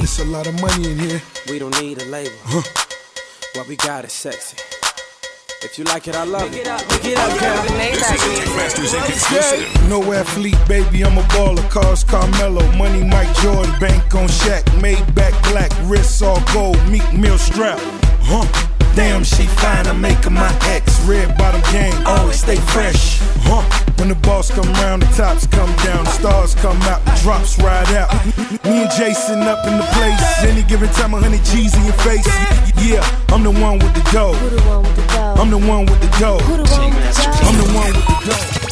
need. It's a lot of money in here. We don't need a label. What we got is sexy. If you like it, I love it. Pick it up, girl. This is a Dick Masters Inc. exclusive. No athlete, baby, I'm a baller. Cars Carmelo, money Mike Jordan, bank on Shaq, made back black, wrists all gold, Meek Mill strap. Damn, she fine, I make her my ex. Red bottom gang, always stay fresh. When the boss come round, the tops come down, the stars come out, the drops ride out. Me and Jason up in the place. Any given time, 100 G's in your face. Yeah, I'm the one with the dough. Who the one with the dough? I'm the one with the dough. Who the one with the dough? I'm the one with the dough.